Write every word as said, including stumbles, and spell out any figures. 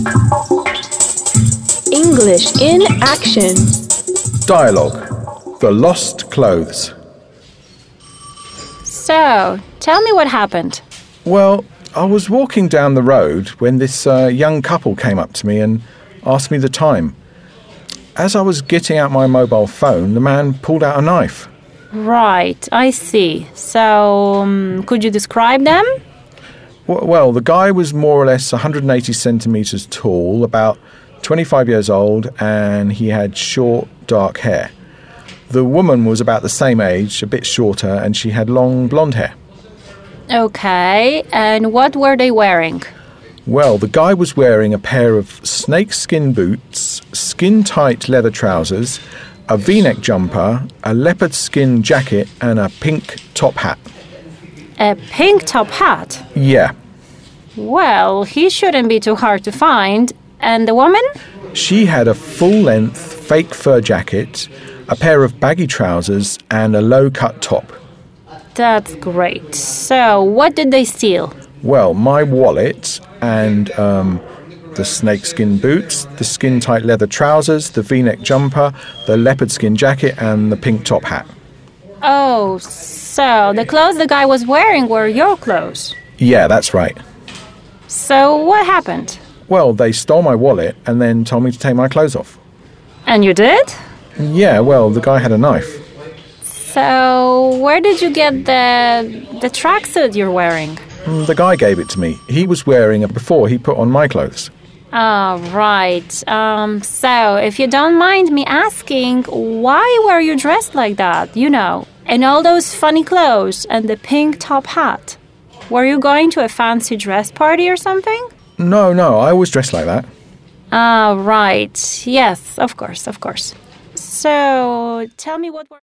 English in action. Dialogue. The lost clothes. So, tell me what happened. Well, I was walking down the road when this uh, young couple came up to me and asked me the time. As I was getting out my mobile phone, the man pulled out a knife. Right, I see. So, um, could you describe them? W- well, the guy was more or less one hundred eighty centimetres tall, about twenty-five years old, and he had short, dark hair. The woman was about the same age, a bit shorter, and she had long blonde hair. Okay, and what were they wearing? Well, the guy was wearing a pair of snakeskin boots, skin-tight leather trousers, a V-neck jumper, a leopard skin jacket, and a pink top hat. A pink top hat? Yeah. Well, he shouldn't be too hard to find. And the woman? She had a full-length fake fur jacket, a pair of baggy trousers, and a low-cut top. That's great. So, what did they steal? Well, my wallet and um, the snakeskin boots, the skin-tight leather trousers, the V-neck jumper, the leopard skin jacket, and the pink top hat. Oh, so the clothes the guy was wearing were your clothes? Yeah, that's right. So, what happened? Well, they stole my wallet and then told me to take my clothes off. And you did? Yeah, well, the guy had a knife. So, where did you get the the tracksuit you're wearing? Mm, The guy gave it to me. He was wearing it before he put on my clothes. Oh, right. Um, so, if you don't mind me asking, why were you dressed like that, you know, in all those funny clothes and the pink top hat? Were you going to a fancy dress party or something? No, no, I was dressed like that. Ah, right. Yes, of course, of course. So, tell me what were...